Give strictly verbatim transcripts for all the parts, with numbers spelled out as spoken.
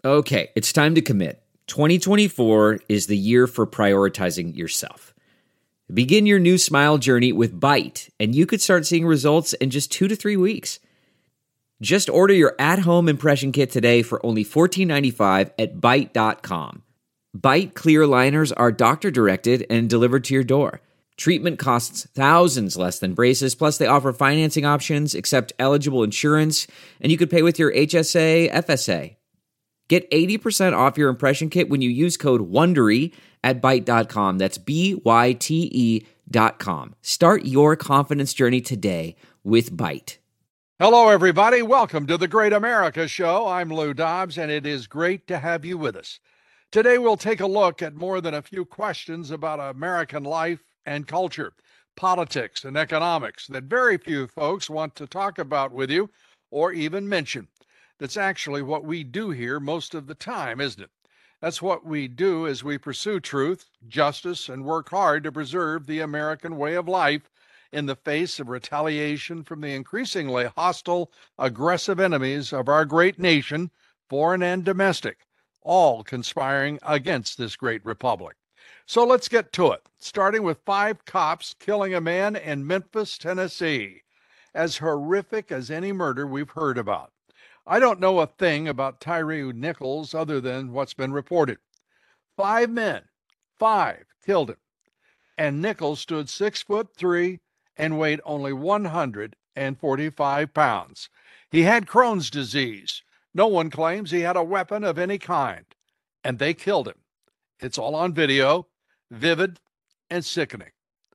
Okay, it's time to commit. twenty twenty-four is the year for prioritizing yourself. Begin your new smile journey with Byte, and you could start seeing results in just two to three weeks. Just order your at-home impression kit today for only fourteen ninety-five at byte dot com. Byte clear aligners are doctor-directed and delivered to your door. Treatment costs thousands less than braces, plus they offer financing options, accept eligible insurance, and you could pay with your H S A, F S A. Get eighty percent off your impression kit when you use code WONDERY at byte dot com. That's B Y T E dot com. Start your confidence journey today with Byte. Hello, everybody. Welcome to the Great America Show. I'm Lou Dobbs, and it is great to have you with us. Today, we'll take a look at more than a few questions about American life and culture, politics and economics that very few folks want to talk about with you or even mention. That's actually what we do here most of the time, isn't it? That's what we do as we pursue truth, justice, and work hard to preserve the American way of life in the face of retaliation from the increasingly hostile, aggressive enemies of our great nation, foreign and domestic, all conspiring against this great republic. So let's get to it, starting with five cops killing a man in Memphis, Tennessee, as horrific as any murder we've heard about. I don't know a thing about Tyre Nichols other than what's been reported. Five men, five, killed him. And Nichols stood six foot three and weighed only one hundred forty-five pounds. He had Crohn's disease. No one claims he had a weapon of any kind. And they killed him. It's all on video, vivid and sickening.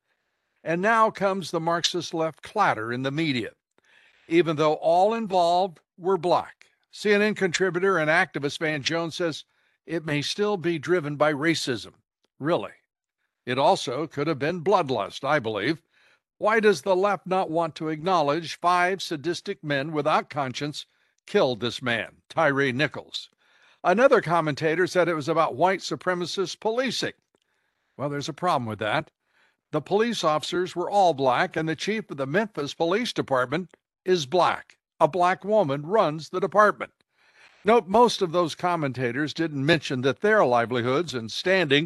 And now comes the Marxist left clatter in the media. Even though all involved were black, C N N contributor and activist Van Jones says it may still be driven by racism. Really? It also could have been bloodlust, I believe. Why does the left not want to acknowledge five sadistic men without conscience killed this man, Tyre Nichols? Another commentator said it was about white supremacist policing. Well, there's a problem with that. The police officers were all black, and the chief of the Memphis Police Department is black. A black woman runs the department. Note, most of those commentators didn't mention that their livelihoods and standing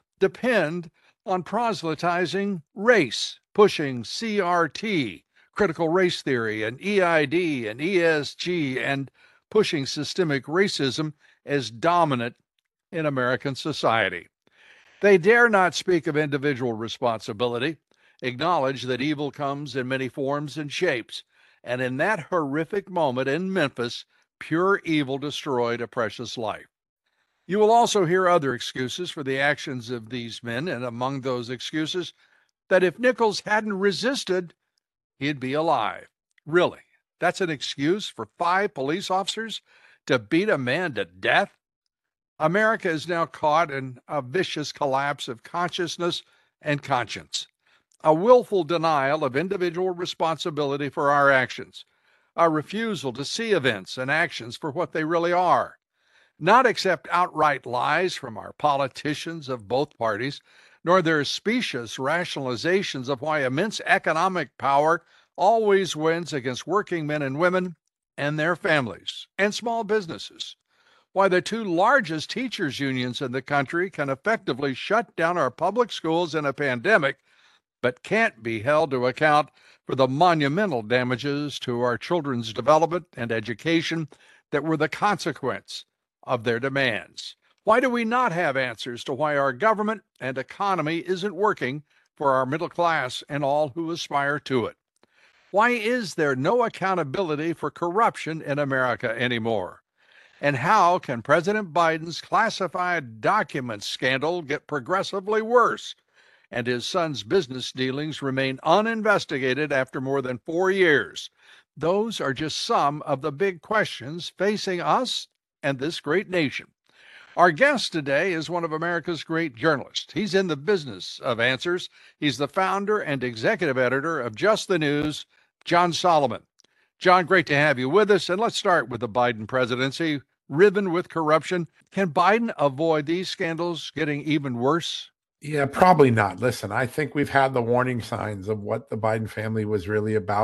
depend on proselytizing race, pushing C R T, critical race theory, and E I D and E S G, and pushing systemic racism as dominant in American society. They dare not speak of individual responsibility, acknowledge that evil comes in many forms and shapes, and in that horrific moment in Memphis, pure evil destroyed a precious life. You will also hear other excuses for the actions of these men, and among those excuses, that if Nichols hadn't resisted, he'd be alive. Really? That's an excuse for five police officers to beat a man to death? America is now caught in a vicious collapse of consciousness and conscience, a willful denial of individual responsibility for our actions, a refusal to see events and actions for what they really are, not accept outright lies from our politicians of both parties, nor their specious rationalizations of why immense economic power always wins against working men and women and their families and small businesses, why the two largest teachers' unions in the country can effectively shut down our public schools in a pandemic, but can't be held to account for the monumental damages to our children's development and education that were the consequence of their demands. Why do we not have answers to why our government and economy isn't working for our middle class and all who aspire to it? Why is there no accountability for corruption in America anymore? And how can President Biden's classified documents scandal get progressively worse and his son's business dealings remain uninvestigated after more than four years? Those are just some of the big questions facing us and this great nation. Our guest today is one of America's great journalists. He's in the business of answers. He's the founder and executive editor of Just the News, John Solomon. John, great to have you with us. And let's start with the Biden presidency, riven with corruption. Can Biden avoid these scandals getting even worse? Yeah, probably not. Listen, I think we've had the warning signs of what the Biden family was really about.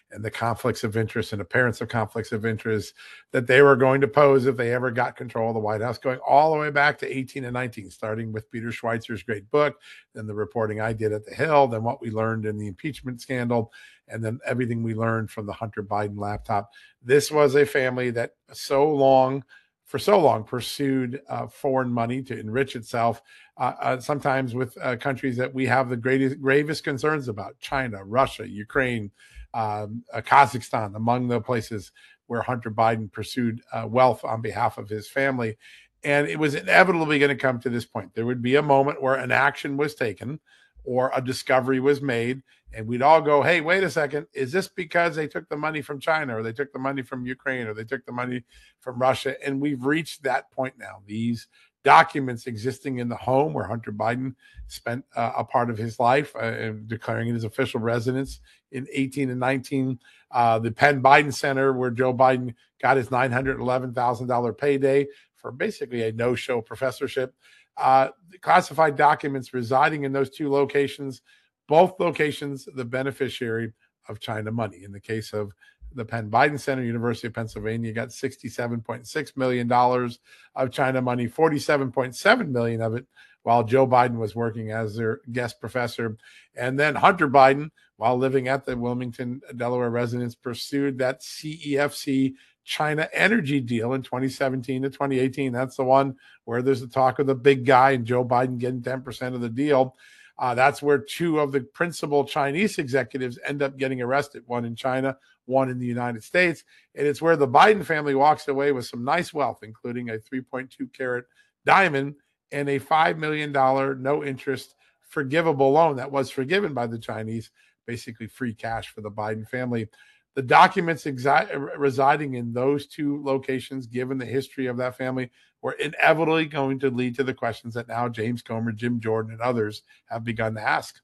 and the conflicts of interest and appearance of conflicts of interest that they were going to pose if they ever got control of the White House, going all the way back to eighteen and nineteen, starting with Peter Schweizer's great book, then the reporting I did at the Hill, then what we learned in the impeachment scandal, and then everything we learned from the Hunter Biden laptop. This was a family that so long, for so long, pursued uh, foreign money to enrich itself, uh, uh, sometimes with uh, countries that we have the greatest, gravest concerns about: China, Russia, Ukraine, um, uh, Kazakhstan, among the places where Hunter Biden pursued uh, wealth on behalf of his family. And it was inevitably going to come to this point. There would be a moment where an action was taken or a discovery was made, and we'd all go, hey, wait a second, is this because they took the money from China, or they took the money from Ukraine, or they took the money from Russia? And we've reached that point now. These documents existing in the home where Hunter Biden spent uh, a part of his life, uh, declaring it his official residence in eighteen and nineteen, uh, the Penn Biden Center, where Joe Biden got his nine hundred eleven thousand dollars payday for basically a no-show professorship. Uh, classified documents residing in those two locations, both locations the beneficiary of China money. In the case of the Penn Biden Center, University of Pennsylvania, got sixty-seven point six million dollars of China money, forty-seven point seven million dollars of it while Joe Biden was working as their guest professor. And then Hunter Biden, while living at the Wilmington, Delaware residence, pursued that C E F C China energy deal in twenty seventeen to twenty eighteen. That's the one where there's the talk of the big guy and Joe Biden getting ten percent of the deal. Uh, that's where two of the principal Chinese executives end up getting arrested, one in China, one in the United States. And it's where the Biden family walks away with some nice wealth, including a three point two carat diamond and a five million dollars no interest forgivable loan that was forgiven by the Chinese, basically free cash for the Biden family. The documents exi- residing in those two locations, given the history of that family, were inevitably going to lead to the questions that now James Comer, Jim Jordan, and others have begun to ask.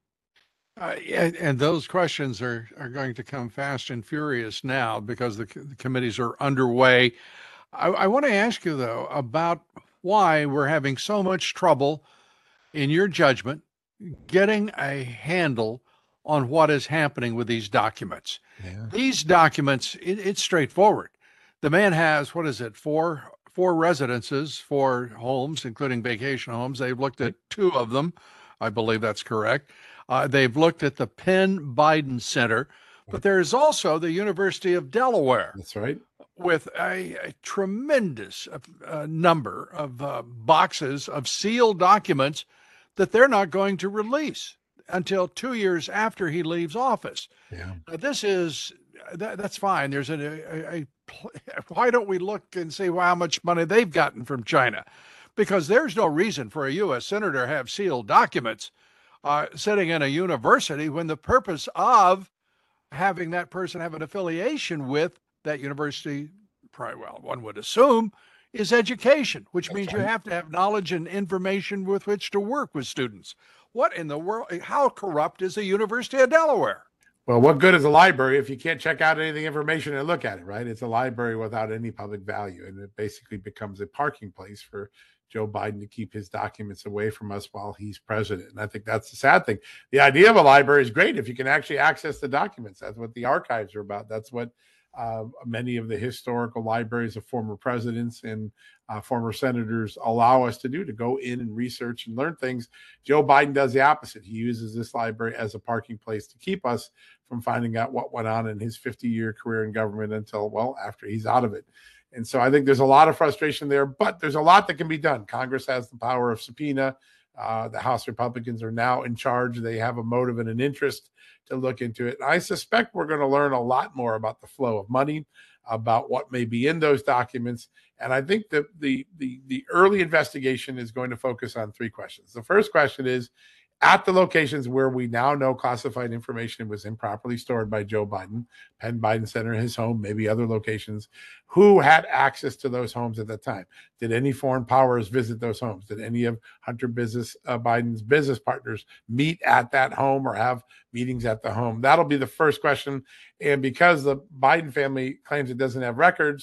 Uh, and, and those questions are, are going to come fast and furious now because the, the committees are underway. I, I want to ask you, though, about why we're having so much trouble, in your judgment, getting a handle on what is happening with these documents. Yeah. These documents, it, it's straightforward. The man has, what is it, four four residences, four homes, including vacation homes. They've looked at two of them. I believe that's correct. Uh, they've looked at the Penn Biden Center, but there is also the University of Delaware. That's right. With a, a tremendous uh, number of uh, boxes of sealed documents that they're not going to release until two years after he leaves office. Yeah. Now, this is, that, that's fine. There's a, a, a, why don't we look and see how much money they've gotten from China? Because there's no reason for a U S senator to have sealed documents uh, sitting in a university when the purpose of having that person have an affiliation with that university, probably, well, one would assume, is education, which That's means right. you have to have knowledge and information with which to work with students. What in the world? How corrupt is the University of Delaware? Well, what good is a library if you can't check out any of the information and look at it, right? It's a library without any public value, and it basically becomes a parking place for Joe Biden to keep his documents away from us while he's president. And I think that's the sad thing. The idea of a library is great if you can actually access the documents. That's what the archives are about. That's what uh, many of the historical libraries of former presidents and uh, former senators allow us to do, to go in and research and learn things. Joe Biden does the opposite. He uses this library as a parking place to keep us from finding out what went on in his fifty-year career in government until, well, after he's out of it. And so I think there's a lot of frustration there, but there's a lot that can be done. Congress has the power of subpoena. Uh, the House Republicans are now in charge. They have a motive and an interest to look into it. And I suspect we're going to learn a lot more about the flow of money, about what may be in those documents. And I think that the, the, the early investigation is going to focus on three questions. The first question is, at the locations where we now know classified information was improperly stored by Joe Biden, Penn Biden Center, his home, maybe other locations, who had access to those homes at that time? Did any foreign powers visit those homes? Did any of Hunter business, uh, Biden's business partners meet at that home or have meetings at the home? That'll be the first question. And because the Biden family claims it doesn't have records,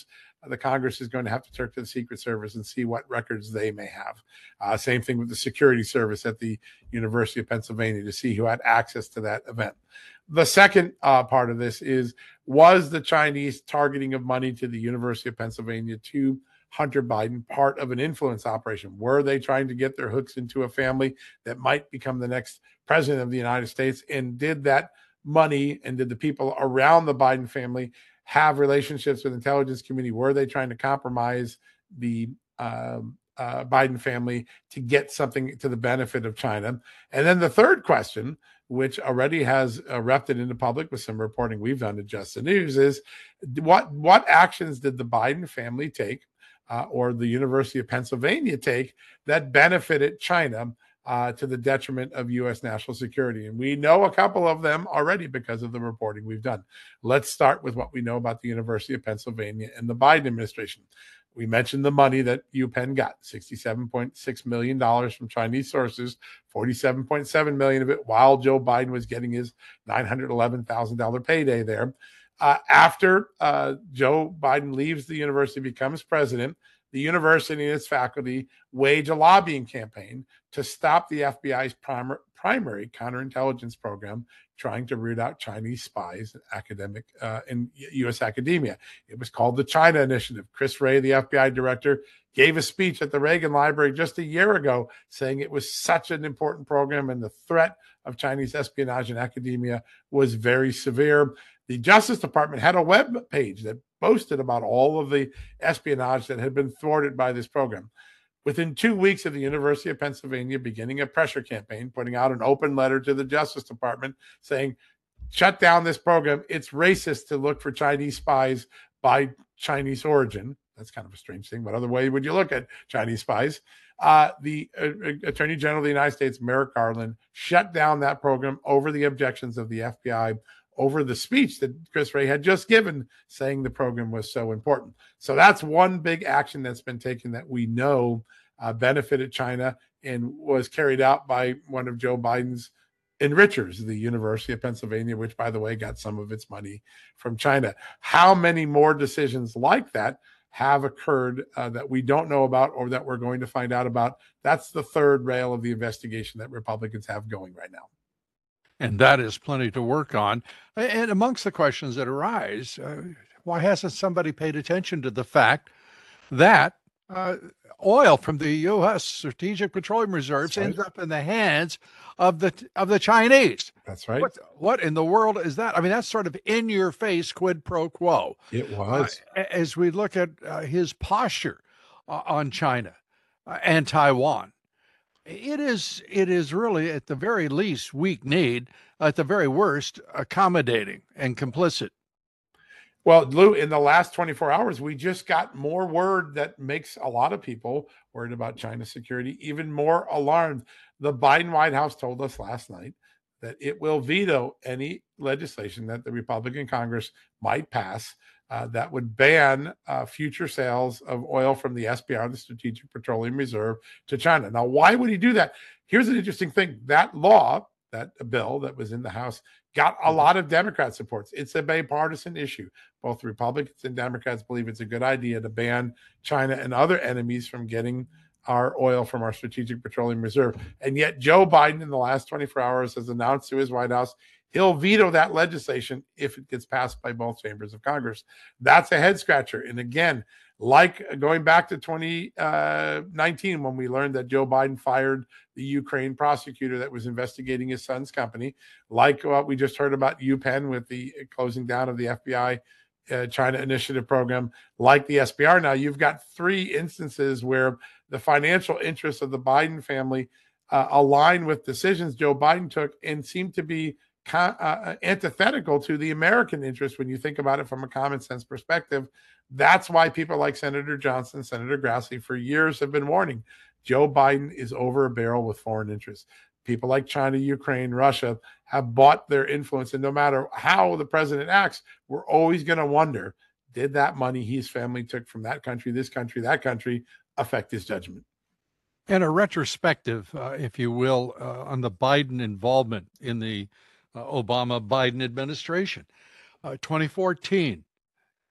the Congress is going to have to turn to the Secret Service and see what records they may have. Uh, same thing with the security service at the University of Pennsylvania to see who had access to that event. The second uh, part of this is, was the Chinese targeting of money to the University of Pennsylvania to Hunter Biden part of an influence operation? Were they trying to get their hooks into a family that might become the next president of the United States? And did that money and did the people around the Biden family have relationships with intelligence community? Were they trying to compromise the um, uh, Biden family to get something to the benefit of China? And then the third question, which already has erupted into public with some reporting we've done at Just the News, is what what actions did the Biden family take uh, or the University of Pennsylvania take that benefited China uh, to the detriment of U S national security? And we know a couple of them already because of the reporting we've done. Let's start with what we know about the University of Pennsylvania and the Biden administration. We mentioned the money that UPenn got, sixty-seven point six million dollars from Chinese sources, forty-seven point seven million dollars of it while Joe Biden was getting his nine hundred eleven thousand dollars payday there. Uh, after uh, Joe Biden leaves the university, becomes president, the university and its faculty wage a lobbying campaign to stop the F B I's prim- primary counterintelligence program, trying to root out Chinese spies in academic uh, in U S academia. It was called the China Initiative. Chris Wray, the F B I director, gave a speech at the Reagan Library just a year ago saying it was such an important program and the threat of Chinese espionage in academia was very severe. The Justice Department had a web page that boasted about all of the espionage that had been thwarted by this program. Within two weeks of the University of Pennsylvania beginning a pressure campaign, putting out an open letter to the Justice Department saying, shut down this program. It's racist to look for Chinese spies by Chinese origin. That's kind of a strange thing. What other way would you look at Chinese spies? Uh, the uh, Attorney General of the United States, Merrick Garland, shut down that program over the objections of the F B I, over the speech that Chris Wray had just given, saying the program was so important. So that's one big action that's been taken that we know uh, benefited China and was carried out by one of Joe Biden's enrichers, the University of Pennsylvania, which, by the way, got some of its money from China. How many more decisions like that have occurred uh, that we don't know about or that we're going to find out about? That's the third rail of the investigation that Republicans have going right now. And that is plenty to work on. And amongst the questions that arise, uh, why hasn't somebody paid attention to the fact that uh, oil from the U S Strategic Petroleum Reserves right. ends up in the hands of the of the Chinese? That's right. What, what in the world is that? I mean, that's sort of in your face quid pro quo. It was. Uh, as we look at uh, his posture uh, on China uh, and Taiwan. It is it is really, at the very least, weak-kneed, at the very worst, accommodating and complicit. Well, Lou, in the last twenty-four hours, we just got more word that makes a lot of people worried about China's security even more alarmed. The Biden White House told us last night that it will veto any legislation that the Republican Congress might pass Uh, that would ban uh, future sales of oil from the S P R, the Strategic Petroleum Reserve, to China. Now, why would he do that? Here's an interesting thing. That law, that bill that was in the House, got a lot of Democrat supports. It's a bipartisan issue. Both Republicans and Democrats believe it's a good idea to ban China and other enemies from getting our oil from our Strategic Petroleum Reserve. And yet Joe Biden in the last twenty-four hours has announced to his White House he'll veto that legislation if it gets passed by both chambers of Congress. That's a head scratcher. And again, like going back to twenty nineteen, when we learned that Joe Biden fired the Ukraine prosecutor that was investigating his son's company, like what we just heard about UPenn with the closing down of the F B I uh, China Initiative program, like the S P R. Now you've got three instances where the financial interests of the Biden family uh, align with decisions Joe Biden took and seem to be Con, uh, antithetical to the American interest when you think about it from a common sense perspective. That's why people like Senator Johnson, Senator Grassley for years have been warning Joe Biden is over a barrel with foreign interests. People like China, Ukraine, Russia have bought their influence. And no matter how the president acts, we're always going to wonder, did that money his family took from that country, this country, that country affect his judgment? And a retrospective, uh, if you will, uh, on the Biden involvement in the Uh, Obama-Biden administration. Uh, twenty fourteen,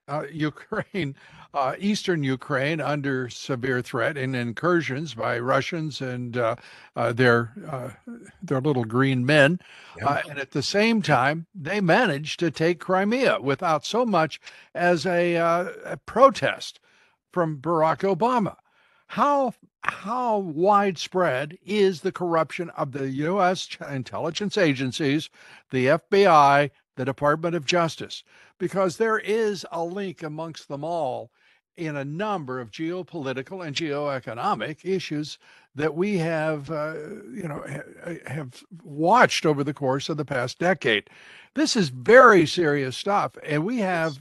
Uh, Ukraine, uh, eastern Ukraine, under severe threat and incursions by Russians and uh, uh, their uh, their little green men, Yeah. uh, and at the same time, they managed to take Crimea without so much as a, uh, a protest from Barack Obama. How how widespread is the corruption of the U S intelligence agencies, the F B I, the Department of Justice? Because there is a link amongst them all in a number of geopolitical and geoeconomic issues that we have, uh, you know, ha- have watched over the course of the past decade. This is very serious stuff, and we have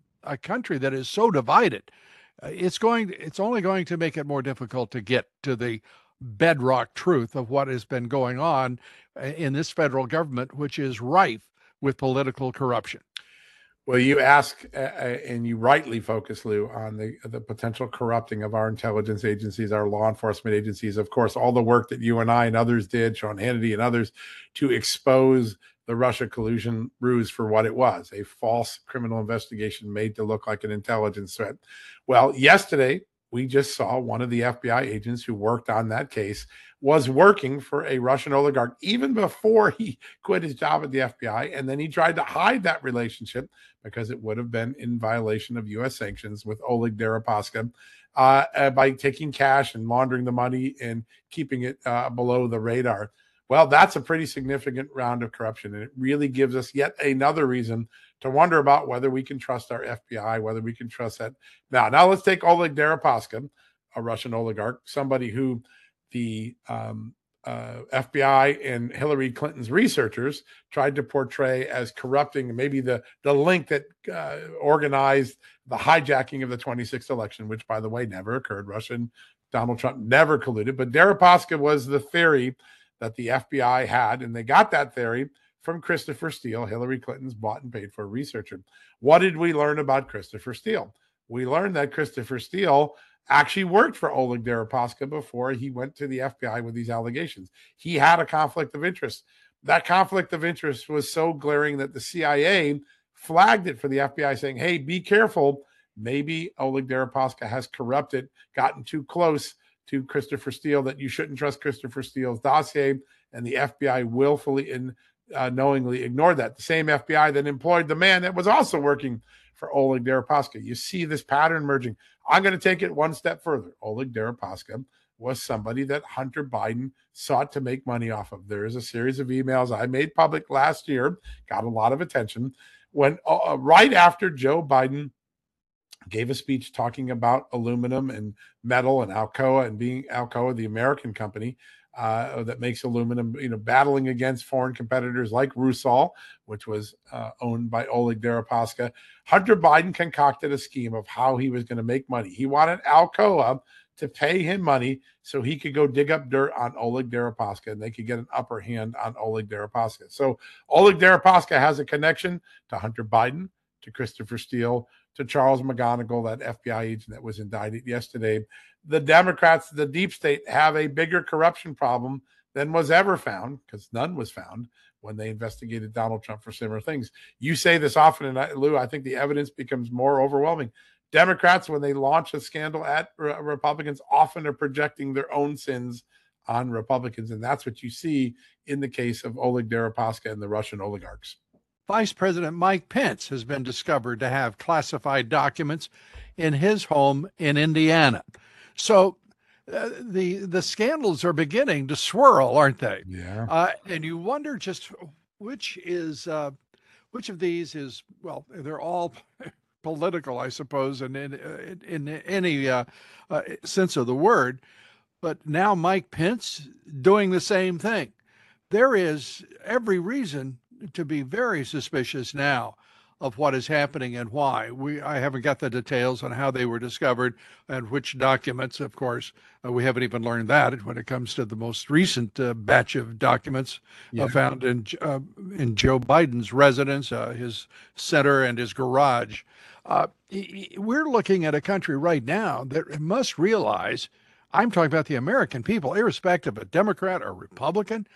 a country that is so divided. Uh, it's going, it's only going to make it more difficult to get to the bedrock truth of what has been going on uh, in this federal government, which is rife with political corruption. Well, you ask, uh, and you rightly focus, Lou, on the the potential corrupting of our intelligence agencies, our law enforcement agencies. Of course, all the work that you and I and others did, Sean Hannity and others, to expose the Russia collusion ruse for what it was, a false criminal investigation made to look like an intelligence threat. Well, yesterday, we just saw one of the F B I agents who worked on that case was working for a Russian oligarch even before he quit his job at the F B I. And then he tried to hide that relationship because it would have been in violation of U S sanctions with Oleg Deripaska uh, uh, by taking cash and laundering the money and keeping it uh, below the radar. Well, that's a pretty significant round of corruption. And it really gives us yet another reason to wonder about whether we can trust our F B I, whether we can trust that. Now, now let's take Oleg Deripaska, a Russian oligarch, somebody who the um, uh, F B I and Hillary Clinton's researchers tried to portray as corrupting maybe the, the link that uh, organized the hijacking of the twenty-sixth election, which, by the way, never occurred. Russia and Donald Trump never colluded. But Deripaska was the theory that the F B I had, and they got that theory from Christopher Steele, Hillary Clinton's bought and paid for researcher. What did we learn about Christopher Steele? We learned that Christopher Steele actually worked for Oleg Deripaska before he went to the F B I with these allegations. He had a conflict of interest. That conflict of interest was so glaring that the C I A flagged it for the F B I, saying, hey, be careful. Maybe Oleg Deripaska has corrupted, gotten too close to Christopher Steele, that you shouldn't trust Christopher Steele's dossier, and the F B I willfully and uh, knowingly ignored that. The same F B I that employed the man that was also working for Oleg Deripaska. You see this pattern emerging. I'm going to take it one step further. Oleg Deripaska was somebody that Hunter Biden sought to make money off of. There is a series of emails I made public last year, got a lot of attention, when uh, right after Joe Biden gave a speech talking about aluminum and metal and Alcoa and being Alcoa, the American company uh, that makes aluminum, you know, battling against foreign competitors like Rusal, which was uh, owned by Oleg Deripaska. Hunter Biden concocted a scheme of how he was going to make money. He wanted Alcoa to pay him money so he could go dig up dirt on Oleg Deripaska and they could get an upper hand on Oleg Deripaska. So Oleg Deripaska has a connection to Hunter Biden, to Christopher Steele, to Charles McGonigal, that F B I agent that was indicted yesterday. The Democrats, the deep state, have a bigger corruption problem than was ever found, because none was found when they investigated Donald Trump for similar things. You say this often, and I, Lou, I think the evidence becomes more overwhelming. Democrats, when they launch a scandal at re- Republicans, often are projecting their own sins on Republicans, and that's what you see in the case of Oleg Deripaska and the Russian oligarchs. Vice President Mike Pence has been discovered to have classified documents in his home in Indiana. So uh, the the scandals are beginning to swirl, aren't they? Yeah. Uh, and you wonder just which is uh, which of these is, well, they're all political, I suppose, in in, in any uh, uh, sense of the word. But now Mike Pence doing the same thing. There is every reason to be very suspicious now of what is happening and why. We I haven't got the details on how they were discovered and which documents. Of course, uh, we haven't even learned that when it comes to the most recent uh, batch of documents Yeah. uh, found in uh, in Joe Biden's residence, uh, his center, and his garage. Uh, we're looking at a country right now that must realize, I'm talking about the American people, irrespective of Democrat or Republican,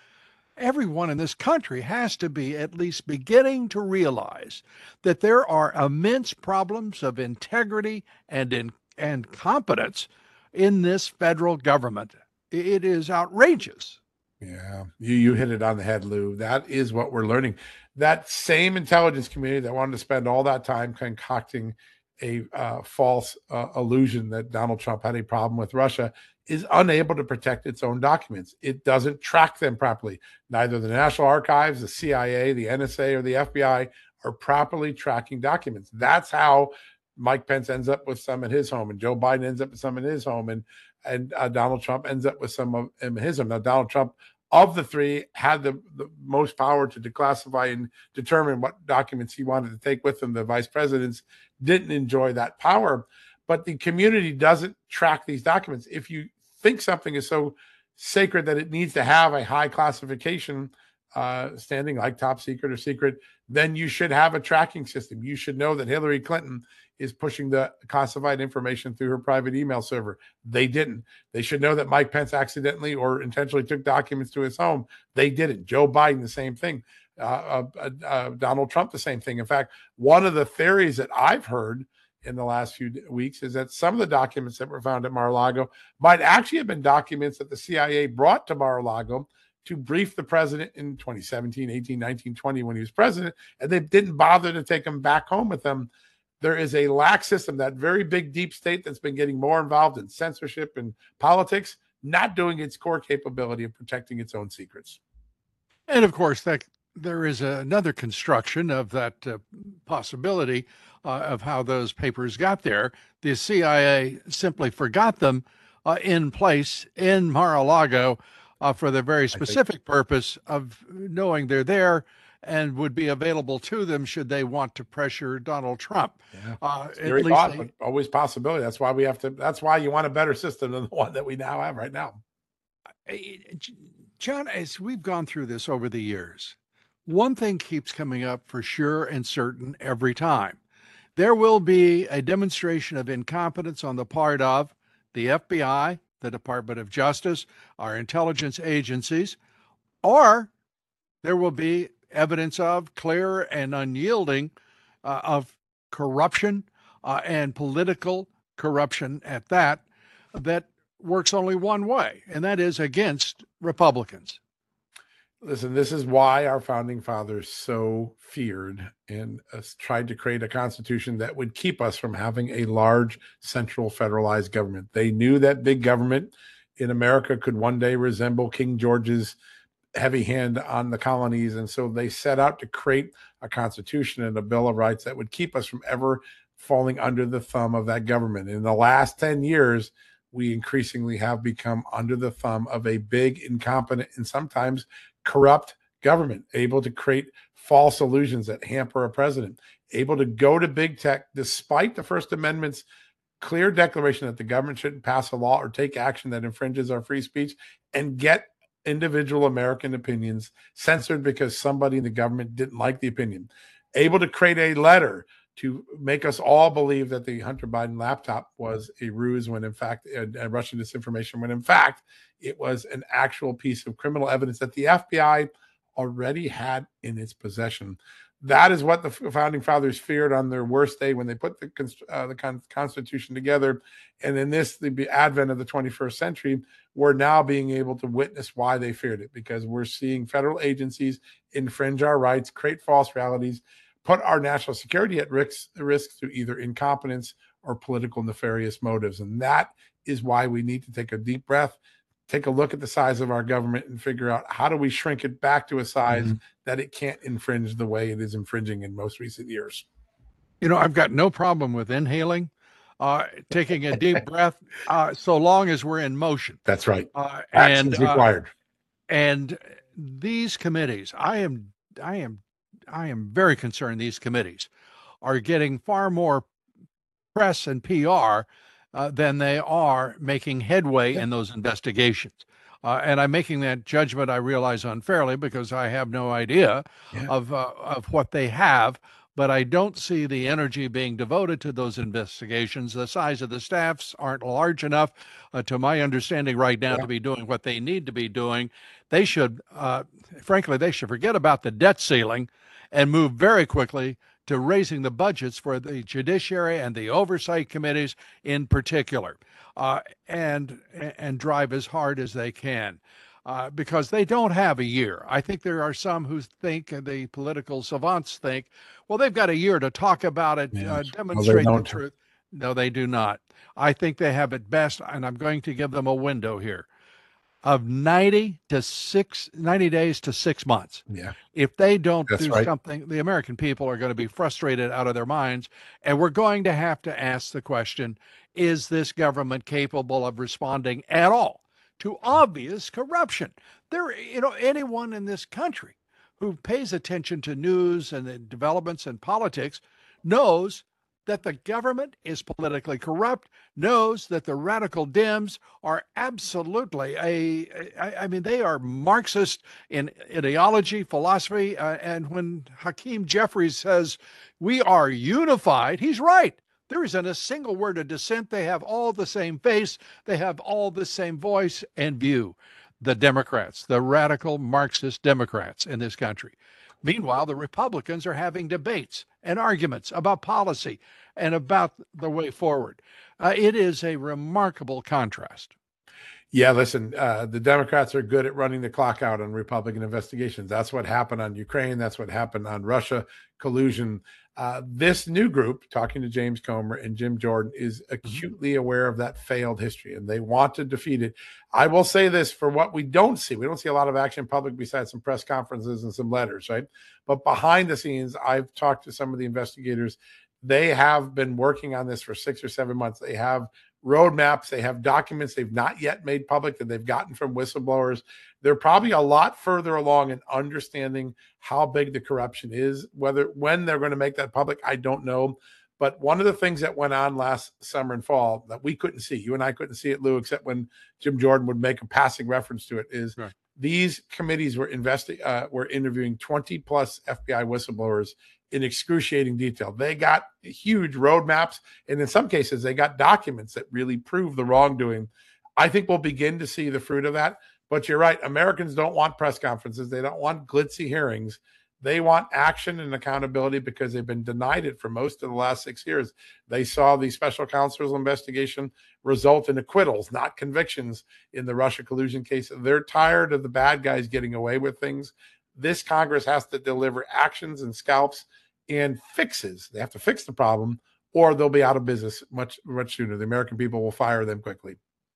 Everyone in this country has to be at least beginning to realize that there are immense problems of integrity and in, and competence in this federal government. It is outrageous. Yeah, you you hit it on the head, Lou. That is what we're learning. That same intelligence community that wanted to spend all that time concocting a uh, false uh, illusion that Donald Trump had a problem with Russia is unable to protect its own documents. It doesn't track them properly. Neither the National Archives, the C I A, the N S A, or the F B I are properly tracking documents. That's how Mike Pence ends up with some in his home, and Joe Biden ends up with some in his home, and and uh, Donald Trump ends up with some of in his home. Now, Donald Trump, of the three, had the, the most power to declassify and determine what documents he wanted to take with him. The vice presidents didn't enjoy that power, but the community doesn't track these documents. If you think something is so sacred that it needs to have a high classification uh, standing like top secret or secret, then you should have a tracking system. You should know that Hillary Clinton is pushing the classified information through her private email server. They didn't. They should know that Mike Pence accidentally or intentionally took documents to his home. They didn't. Joe Biden, the same thing. Uh, uh, uh, Donald Trump, the same thing. In fact, one of the theories that I've heard in the last few weeks is that some of the documents that were found at Mar-a-Lago might actually have been documents that the C I A brought to Mar-a-Lago to brief the president in twenty seventeen, eighteen, nineteen, twenty when he was president, and they didn't bother to take him back home with them. There is a lax system, that very big deep state that's been getting more involved in censorship and politics, not doing its core capability of protecting its own secrets. And of course, that there is another construction of that uh, possibility uh, of how those papers got there. The C I A simply forgot them uh, in place in Mar-a-Lago uh, for the very specific purpose of knowing they're there and would be available to them should they want to pressure Donald Trump. Yeah. Uh, at Scary least thought, they, but always possibility. That's why we have to. That's why you want a better system than the one that we now have right now. John, as we've gone through this over the years, one thing keeps coming up for sure and certain every time. There will be a demonstration of incompetence on the part of the F B I, the Department of Justice, our intelligence agencies, or there will be evidence of clear and unyielding uh, of corruption uh, and political corruption at that, that works only one way, and that is against Republicans. Listen, this is why our founding fathers so feared and uh, tried to create a constitution that would keep us from having a large central federalized government. They knew that big government in America could one day resemble King George's heavy hand on the colonies. And so they set out to create a constitution and a Bill of Rights that would keep us from ever falling under the thumb of that government. In the last ten years, we increasingly have become under the thumb of a big, incompetent, and sometimes corrupt government, able to create false illusions that hamper a president, able to go to big tech despite the First Amendment's clear declaration that the government shouldn't pass a law or take action that infringes our free speech, and get individual American opinions censored because somebody in the government didn't like the opinion, able to create a letter to make us all believe that the Hunter Biden laptop was a ruse when in fact, a, a Russian disinformation, when in fact it was an actual piece of criminal evidence that the F B I already had in its possession. That is what the founding fathers feared on their worst day when they put the, uh, the con- Constitution together. And in this, the advent of the twenty-first century, we're now being able to witness why they feared it, because we're seeing federal agencies infringe our rights, create false realities, put our national security at risk, risk through either incompetence or political nefarious motives. And that is why we need to take a deep breath, take a look at the size of our government, and figure out how do we shrink it back to a size mm-hmm. that it can't infringe the way it is infringing in most recent years. You know, I've got no problem with inhaling, uh, taking a deep breath, uh, so long as we're in motion. That's right. Uh, Action's and required. Uh, and these committees, I am, I am, I am very concerned. These committees are getting far more press and P R uh, than they are making headway yeah. in those investigations. Uh, and I'm making that judgment, I realize, unfairly, because I have no idea yeah. of uh, of what they have. but I don't see the energy being devoted to those investigations. The size of the staffs aren't large enough, uh, to my understanding right now, Yeah. to be doing what they need to be doing. They should, uh, frankly, they should forget about the debt ceiling and move very quickly to raising the budgets for the judiciary and the oversight committees in particular, uh, and and drive as hard as they can. Uh, because they don't have a year. I think there are some who think, and the political savants think, well, they've got a year to talk about it, Yeah. uh, Well, they demonstrate the don't. truth. No, they do not. I think they have at best, and I'm going to give them a window here, of ninety to six, ninety days to six months. Yeah, If they don't that's do right. something, the American people are going to be frustrated out of their minds. And we're going to have to ask the question, is this government capable of responding at all to obvious corruption? There, you know, anyone in this country who pays attention to news and the developments in politics knows that the government is politically corrupt, knows that the radical Dems are absolutely a, I, I mean, they are Marxist in ideology, philosophy. Uh, and when Hakeem Jeffries says we are unified, he's right. There isn't a single word of dissent. They have all the same face. They have all the same voice and view. The Democrats, the radical Marxist Democrats in this country. Meanwhile, the Republicans are having debates and arguments about policy and about the way forward. Uh, it is a remarkable contrast. Yeah, listen, uh, the Democrats are good at running the clock out on Republican investigations. That's what happened on Ukraine. That's what happened on Russia collusion. Uh, this new group, talking to James Comer and Jim Jordan, is acutely aware of that failed history, and they want to defeat it. I will say this for what we don't see. We don't see a lot of action in public besides some press conferences and some letters, right? But behind the scenes, I've talked to some of the investigators. They have been working on this for six or seven months. They have roadmaps. They have documents they've not yet made public that they've gotten from whistleblowers. They're probably a lot further along in understanding how big the corruption is. Whether when they're going to make that public, I don't know. But one of the things that went on last summer and fall that we couldn't see, you and I couldn't see it, Lou, except when Jim Jordan would make a passing reference to it, is right. These committees were investing, uh, were interviewing twenty plus F B I whistleblowers in excruciating detail. They got huge roadmaps, and in some cases, they got documents that really prove the wrongdoing. I think we'll begin to see the fruit of that. But you're right. Americans don't want press conferences. They don't want glitzy hearings. They want action and accountability because they've been denied it for most of the last six years. They saw the special counsel's investigation result in acquittals, not convictions in the Russia collusion case. They're tired of the bad guys getting away with things. This Congress has to deliver actions and scalps and fixes. They have to fix the problem, or they'll be out of business much, much sooner. The American people will fire them quickly.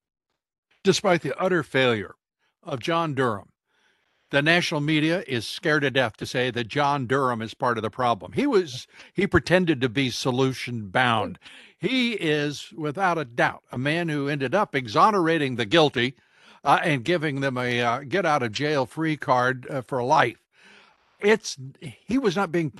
Despite the utter failure of John Durham, the national media is scared to death to say that John Durham is part of the problem. He was, he pretended to be solution bound. He is, without a doubt, a man who ended up exonerating the guilty uh, and giving them a uh, get out of jail free card uh, for life. It's, he was not being,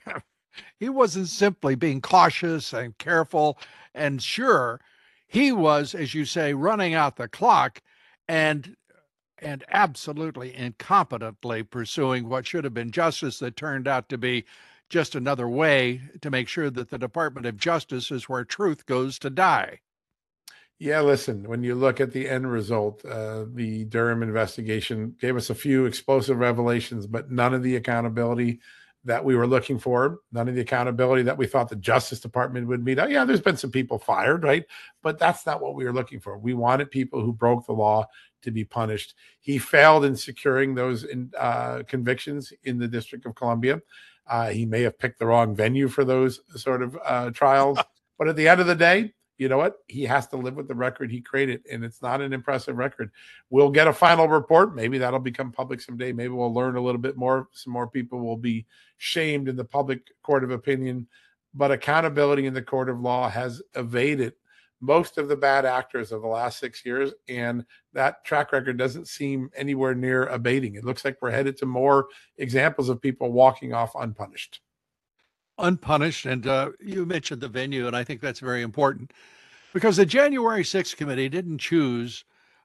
he wasn't simply being cautious and careful and sure. He was, as you say, running out the clock and and absolutely incompetently pursuing what should have been justice that turned out to be just another way to make sure that the Department of Justice is where truth goes to die. Yeah, listen, when you look at the end result, uh, the Durham investigation gave us a few explosive revelations, but none of the accountability that we were looking for, none of the accountability that we thought the Justice Department would meet. Oh, yeah, there's been some people fired, right? But that's not what we were looking for. We wanted people who broke the law to be punished. He failed in securing those in, uh, convictions in the District of Columbia. Uh, he may have picked the wrong venue for those sort of uh, trials. But at the end of the day, you know what? He has to live with the record he created, and it's not an impressive record. We'll get a final report. Maybe that'll become public someday. Maybe we'll learn a little bit more. Some more people will be shamed in the public court of opinion. But accountability in the court of law has evaded most of the bad actors of the last six years, and that track record doesn't seem anywhere near abating. It looks like we're headed to more examples of people walking off unpunished. Unpunished, and uh, you mentioned the venue, and I think that's very important because the January sixth committee didn't choose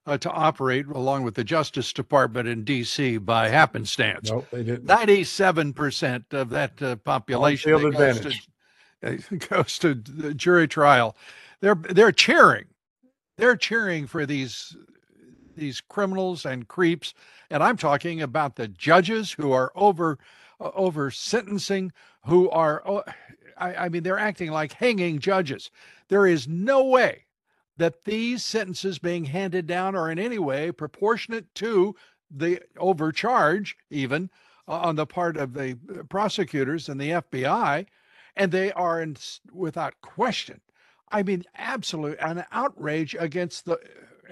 uh, to operate along with the Justice Department in D C by happenstance. Nope, they didn't. ninety-seven percent of that uh, population Home field that goes advantage. to, uh, goes to the jury trial. They're they're cheering. They're cheering for these these criminals and creeps, and I'm talking about the judges who are over uh, over sentencing, who are oh, I, I mean they're acting like hanging judges. There is no way that these sentences being handed down are in any way proportionate to the overcharge, even uh, on the part of the prosecutors and the F B I, and they are in, without question. I mean, absolute an outrage against the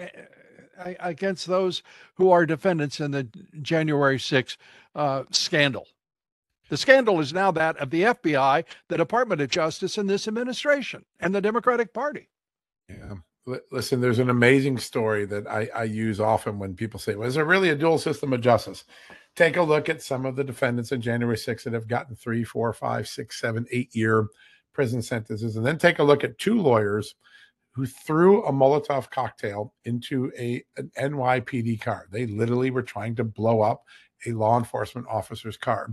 uh, against those who are defendants in the January sixth uh, scandal. The scandal is now that of the F B I, the Department of Justice, and this administration, and the Democratic Party. Yeah. Listen, there's an amazing story that I, I use often when people say, well, is there really a dual system of justice? Take a look at some of the defendants in January sixth that have gotten three, four, five, six, seven, eight year prison sentences. And then take a look at two lawyers who threw a Molotov cocktail into a, an N Y P D car. They literally were trying to blow up a law enforcement officer's car.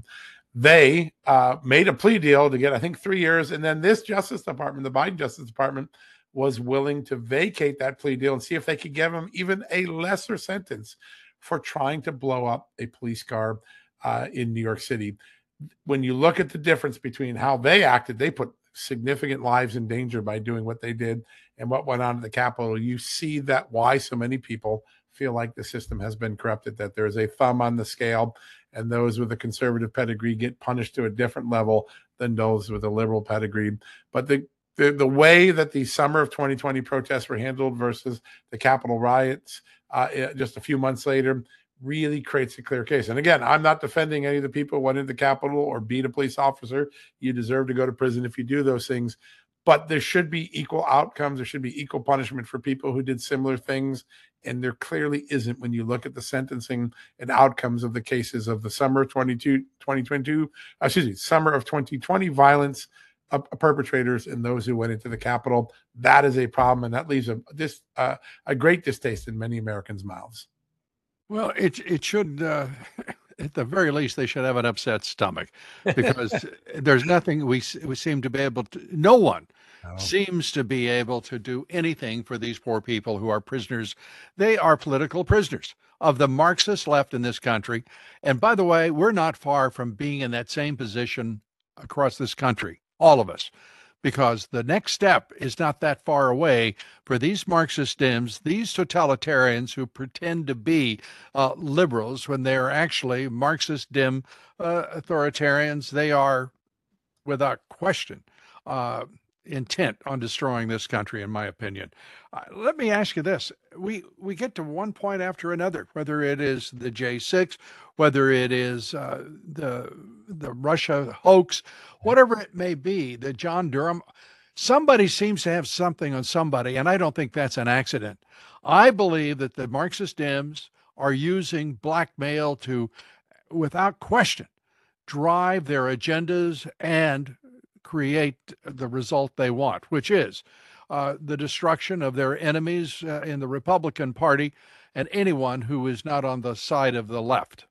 They uh, made a plea deal to get, I think, three years. And then this Justice Department, the Biden Justice Department, was willing to vacate that plea deal and see if they could give him even a lesser sentence for trying to blow up a police car uh, in New York City. When you look at the difference between how they acted, they put significant lives in danger by doing what they did, and what went on at the Capitol, you see that why so many people feel like the system has been corrupted, that there's a thumb on the scale, and those with a conservative pedigree get punished to a different level than those with a liberal pedigree. But the The, the way that the summer of twenty twenty protests were handled versus the Capitol riots uh, just a few months later really creates a clear case. And again, I'm not defending any of the people who went into the Capitol or beat a police officer. You deserve to go to prison if you do those things. But there should be equal outcomes. There should be equal punishment for people who did similar things. And there clearly isn't when you look at the sentencing and outcomes of the cases of the summer of twenty twenty-two, excuse me, summer of twenty twenty violence Uh, perpetrators and those who went into the Capitol. That is a problem, and that leaves a this uh, a great distaste in many Americans' mouths. Well, it it should, uh, at the very least, they should have an upset stomach, because there's nothing we we seem to be able to. No one No. seems to be able to do anything for these poor people who are prisoners. They are political prisoners of the Marxist left in this country. And by the way, we're not far from being in that same position across this country. All of us, because the next step is not that far away for these Marxist Dems, these totalitarians who pretend to be uh, liberals when they're actually Marxist Dem uh, authoritarians. They are, without question, uh, intent on destroying this country, in my opinion. Uh, let me ask you this. We we get to one point after another, whether it is the J six, whether it is uh, the the Russia hoax, whatever it may be, the John Durham, somebody seems to have something on somebody, and I don't think that's an accident. I believe that the Marxist Dems are using blackmail to, without question, drive their agendas and create the result they want, which is uh, the destruction of their enemies uh, in the Republican Party and anyone who is not on the side of the left.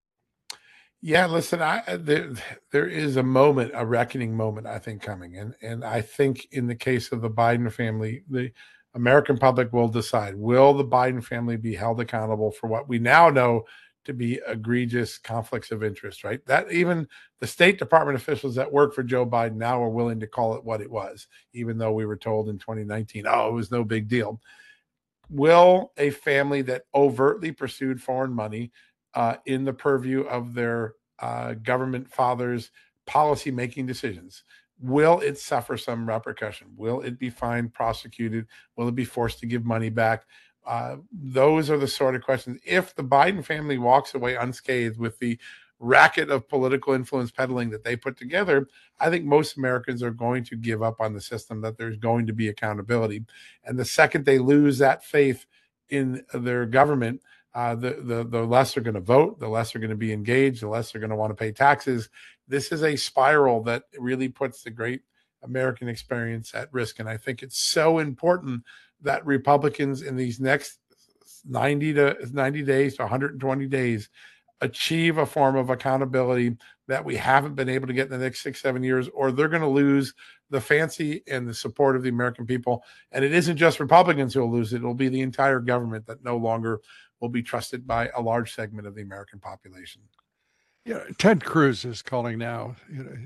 Yeah, listen, I there, there is a moment, a reckoning moment, I think, coming. And and I think in the case of the Biden family, the American public will decide, will the Biden family be held accountable for what we now know to be egregious conflicts of interest, right? That even the State Department officials that work for Joe Biden now are willing to call it what it was, even though we were told in twenty nineteen, oh, it was no big deal. Will a family that overtly pursued foreign money uh, in the purview of their uh, government fathers' policy-making decisions, will it suffer some repercussion? Will it be fined, prosecuted? Will it be forced to give money back? Uh, those are the sort of questions. If the Biden family walks away unscathed with the racket of political influence peddling that they put together, I think most Americans are going to give up on the system, that there's going to be accountability. And the second they lose that faith in their government, uh, the, the, the less they're going to vote, the less they're going to be engaged, the less they're going to want to pay taxes. This is a spiral that really puts the great American experience at risk. And I think it's so important that Republicans in these next ninety to ninety days to one hundred twenty days, achieve a form of accountability that we haven't been able to get in the next six, seven years, or they're going to lose the fancy and the support of the American people. And it isn't just Republicans who will lose it. It'll be the entire government that no longer will be trusted by a large segment of the American population. Yeah, Ted Cruz is calling now, you know,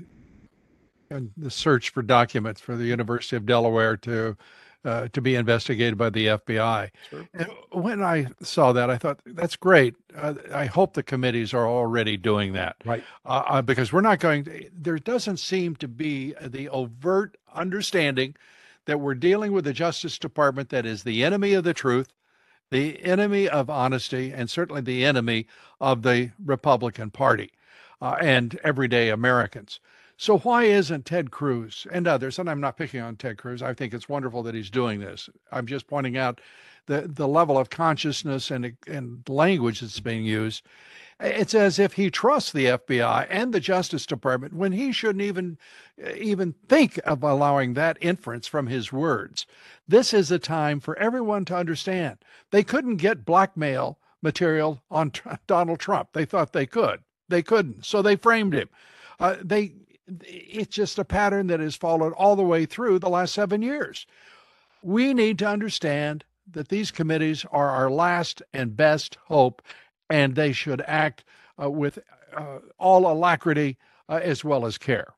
and the search for documents for the University of Delaware to uh, to be investigated by the F B I. Sure. And when I saw that, I thought, that's great. Uh, I hope the committees are already doing that. Right. Uh, uh, because we're not going to, there doesn't seem to be the overt understanding that we're dealing with the Justice Department that is the enemy of the truth, the enemy of honesty, and certainly the enemy of the Republican Party uh, and everyday Americans. So why isn't Ted Cruz and others, and I'm not picking on Ted Cruz, I think it's wonderful that he's doing this. I'm just pointing out the, the level of consciousness and, and language that's being used. It's as if he trusts the F B I and the Justice Department when he shouldn't even, even think of allowing that inference from his words. This is a time for everyone to understand. They couldn't get blackmail material on Tr- Donald Trump. They thought they could. They couldn't. So they framed him. Uh, they It's just a pattern that has followed all the way through the last seven years. We need to understand that these committees are our last and best hope, and they should act uh, with uh, all alacrity uh, as well as care.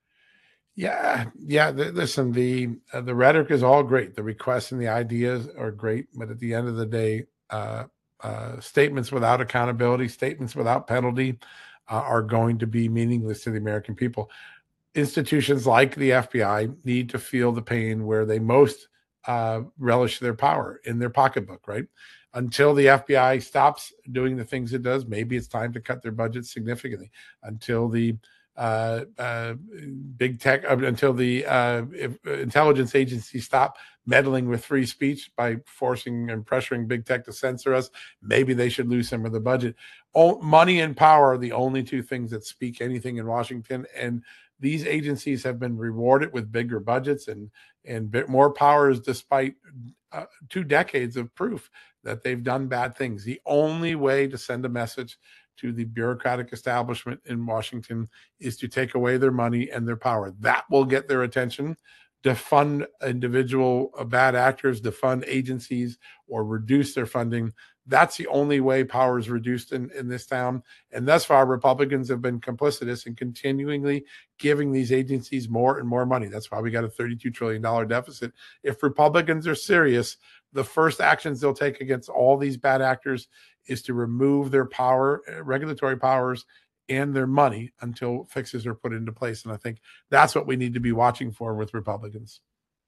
Yeah, yeah. Th- listen, the uh, the rhetoric is all great. The requests and the ideas are great, but at the end of the day, uh, uh, statements without accountability, statements without penalty, uh, are going to be meaningless to the American people. Institutions like the F B I need to feel the pain where they most uh, relish their power, in their pocketbook, right? Until the F B I stops doing the things it does, maybe it's time to cut their budget significantly. Until the uh, uh, big tech, uh, until the uh, if, uh, intelligence agencies stop meddling with free speech by forcing and pressuring big tech to censor us, maybe they should lose some of the budget. Oh, money and power are the only two things that speak anything in Washington, and these agencies have been rewarded with bigger budgets and and bit more powers, despite uh, two decades of proof that they've done bad things. The only way to send a message to the bureaucratic establishment in Washington is to take away their money and their power. That will get their attention. Defund individual uh, bad actors, defund agencies, or reduce their funding. That's the only way power is reduced in, in this town. And thus far, Republicans have been complicitous in continually giving these agencies more and more money. That's why we got a thirty-two trillion dollars deficit. If Republicans are serious, the first actions they'll take against all these bad actors is to remove their power, regulatory powers, and their money until fixes are put into place. And I think that's what we need to be watching for with Republicans.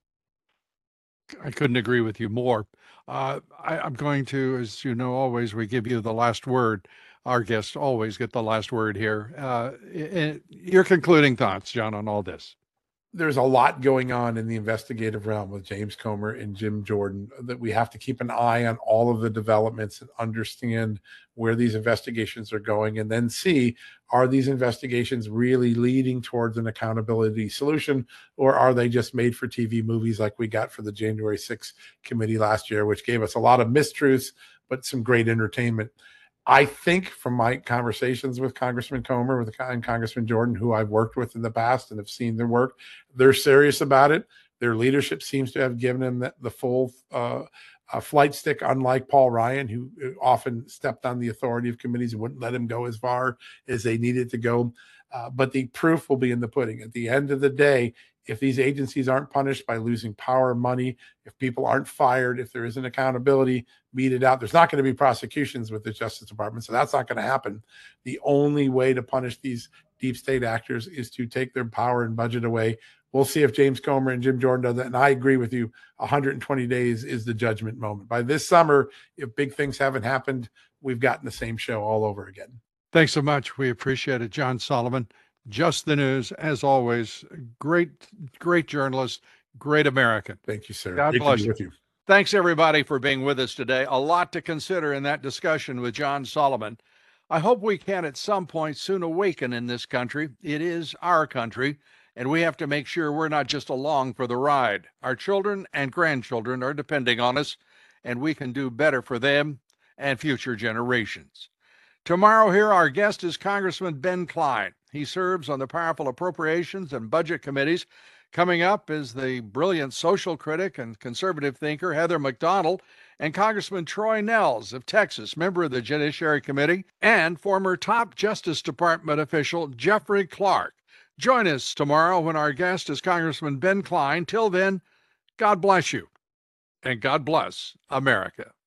I couldn't agree with you more. Uh, I, I'm going to, as you know, always we give you the last word. Our guests always get the last word here. Uh, i- your concluding thoughts, John, on all this. There's a lot going on in the investigative realm with James Comer and Jim Jordan that we have to keep an eye on all of the developments and understand where these investigations are going, and then see, are these investigations really leading towards an accountability solution, or are they just made for T V movies like we got for the January sixth committee last year, which gave us a lot of mistruths, but some great entertainment. I think from my conversations with Congressman Comer with and Congressman Jordan, who I've worked with in the past and have seen their work, they're serious about it. Their leadership seems to have given them the, the full uh, uh, flight stick, unlike Paul Ryan, who often stepped on the authority of committees and wouldn't let him go as far as they needed to go. Uh, but the proof will be in the pudding. At the end of the day, if these agencies aren't punished by losing power and money, if people aren't fired, if there isn't accountability meted out, there's not going to be prosecutions with the Justice Department. So that's not going to happen. The only way to punish these deep state actors is to take their power and budget away. We'll see if James Comer and Jim Jordan do that. And I agree with you. one hundred twenty days is the judgment moment. By this summer, if big things haven't happened, we've gotten the same show all over again. Thanks so much. We appreciate it. John Solomon, Just the News, as always. Great, great journalist, great American. Thank you, sir. God Great to bless be you. with you. Thanks, everybody, for being with us today. A lot to consider in that discussion with John Solomon. I hope we can at some point soon awaken in this country. It is our country, and we have to make sure we're not just along for the ride. Our children and grandchildren are depending on us, and we can do better for them and future generations. Tomorrow here, our guest is Congressman Ben Cline. He serves on the powerful Appropriations and Budget Committees. Coming up is the brilliant social critic and conservative thinker Heather Mac Donald, and Congressman Troy Nehls of Texas, member of the Judiciary Committee, and former top Justice Department official Jeffrey Clark. Join us tomorrow when our guest is Congressman Ben Cline. Till then, God bless you, and God bless America.